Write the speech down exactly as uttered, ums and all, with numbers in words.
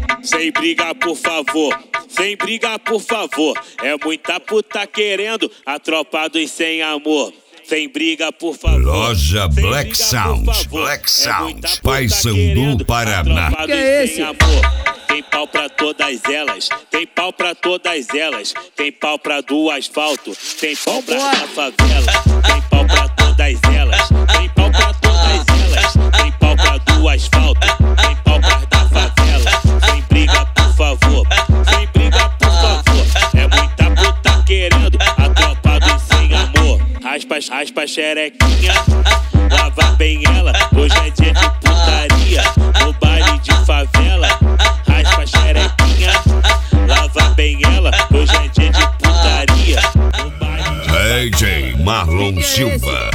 Sem briga, por favor. Sem briga, por favor. É muita puta querendo a tropa dos sem amor. Sem briga, por favor. Loja Black briga, Sound. Black Sound. É Paysandu, Paraná. Que é esse? Amor. Tem pau pra todas elas. Tem pau pra todas elas. Tem pau pra do asfalto. Tem pau pra da favela. Tem pau pra todas elas. Tem pau pra todas elas. Tem pau pra do asfalto. Tem pau pra da favela. Sem briga, por favor. Sem briga, por favor. É muita puta querendo a tropa do sem amor. Raspa, raspa xerequinha, lava bem ela. Hoje é dia de putaria, no baile de favela. Raspa xerequinha, lava bem ela. Hoje é dia de putaria, no baile de D J Marlon Silva.